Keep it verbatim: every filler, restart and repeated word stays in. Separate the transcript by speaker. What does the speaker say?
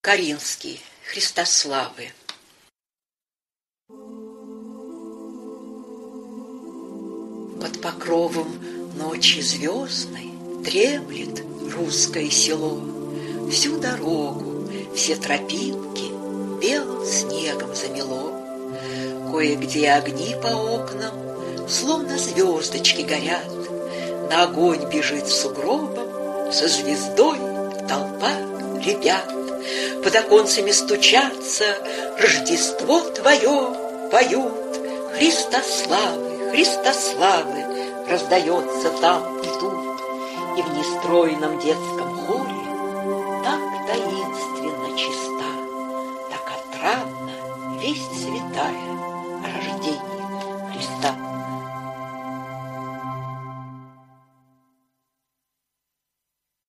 Speaker 1: Каринский, Христославы. Под покровом ночи звездной дремлет русское село. Всю дорогу, все тропинки белым снегом замело. Кое-где огни по окнам, словно звездочки горят. На огонь бежит сугробом со звездой толпа ребят. Под оконцами стучатся, Рождество твое поют. Христославы, Христославы, раздается там и тут. И в нестройном детском хоре так таинственно чиста, так отрадна весть святая